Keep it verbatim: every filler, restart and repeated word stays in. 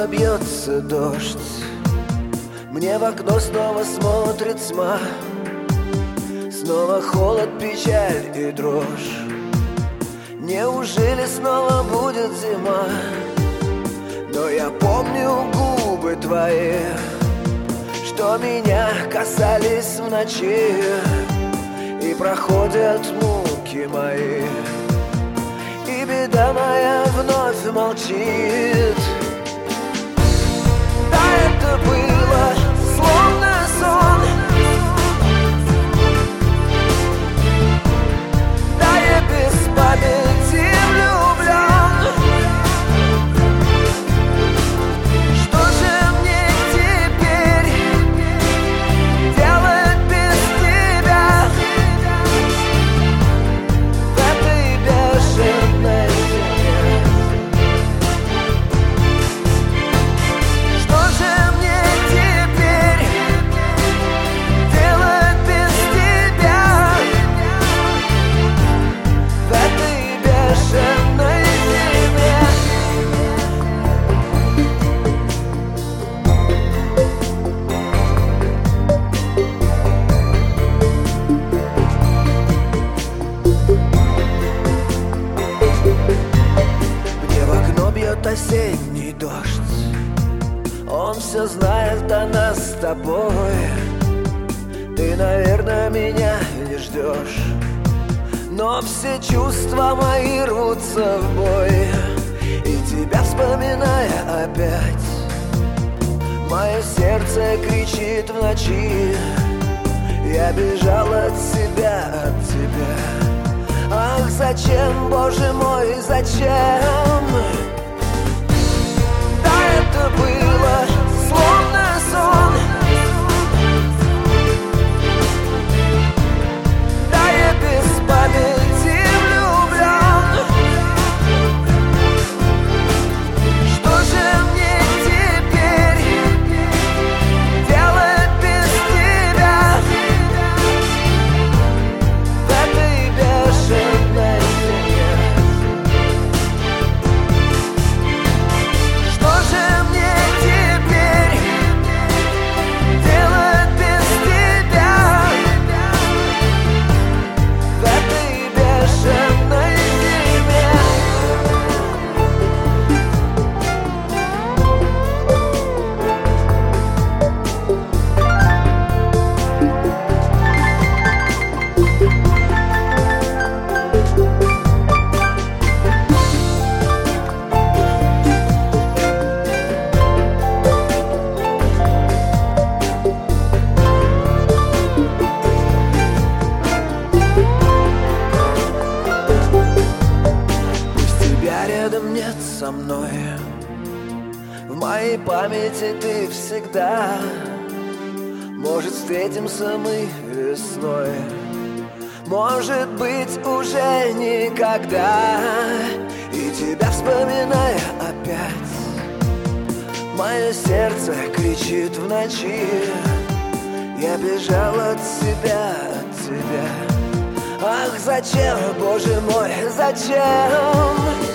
снова бьется дождь, мне в окно снова смотрит тьма. Снова холод, печаль и дрожь. Неужели снова будет зима? Но я помню губы твои, что меня касались в ночи, и проходят муки мои, и беда моя вновь молчит. Да, это было словно сон. Да, я без памяти влюблен. Что же мне теперь делать без тебя в этой бешеной зиме? Что же мне теперь делать без тебя в этой бешеной зиме? Мне в окно бьет осенний дождь. Он все знает о нас с тобой. Ты, наверное, меня не ждешь, но все чувства мои рвутся в бой. И тебя вспоминая опять, мое сердце кричит в ночи. Я бежал от себя, от тебя. Ах, зачем, Боже мой, зачем? Да, это было словно сон. Да, я без памяти влюблен. Что же мне теперь делать без тебя в этой бешеной зиме? Что же мне теперь делать без тебя в этой бешеной зиме? Пусть тебя рядом нет со мной, в моей памяти ты всегда. Может, встретимся мы весной, может быть, уже никогда. И тебя вспоминая опять, мое сердце кричит в ночи. Я бежал от себя, от тебя. Ах, зачем, Боже мой, зачем?